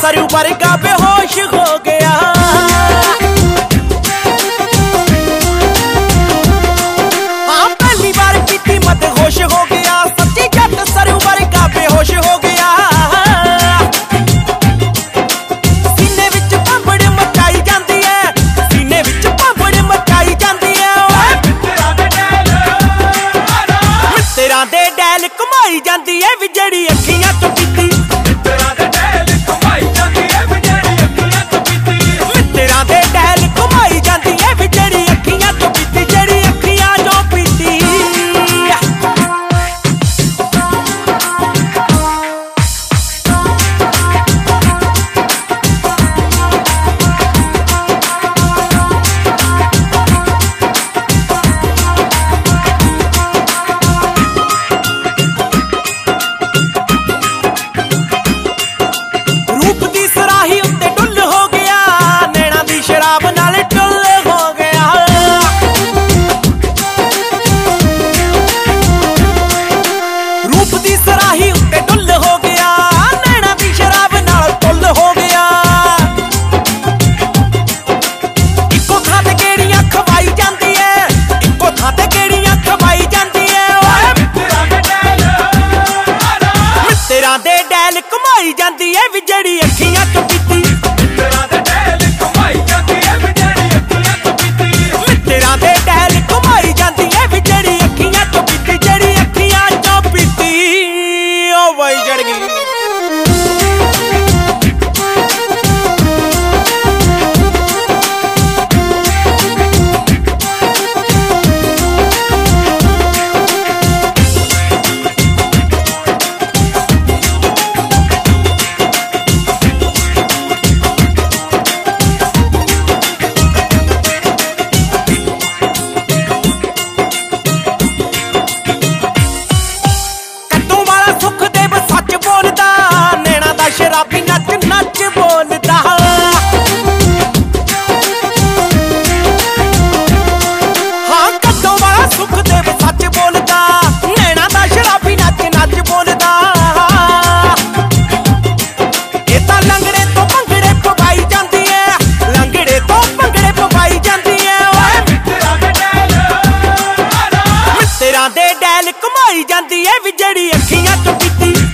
सरू वर्गा बेहोश हो गया। हाँ पहली बार पीती मत होश हो गया, सच्ची जट सरू वर्गा बेहोश हो गया। सीने विच भांबड़ मचाई जांदी है, सीने विच भांबड़ मचाई जांदी है। मित्तरां दे डैल घुमाई जांदी है वी जेड़ी अखियां चों पीती। दे डैल घुमाई जांदी है वी जेड़ी अखियां चों पीती। मित्तरां दे डैल घुमाई जांदी है वी जेड़ी अखियां चों पीती। मित्तरां दे डैल घुमाई जांदी है वी जेड़ी अखियां चों पीती, जेड़ी अखियां चों पीती। ओ वही जड़ गई। शराबी नच नच बोलदा, हाँ कद्दों वाला सुखदेव सच बोलदा, नैना दा शराबी नच नच बोलदा। ये तां लंगड़े तो भंगड़े पवाई जांदी है, लंगड़े तो भंगड़े पवाई जांदी है। मित्तरां दे डैल घुमाई जांदी है वी जेड़ी अखियां चों पीती।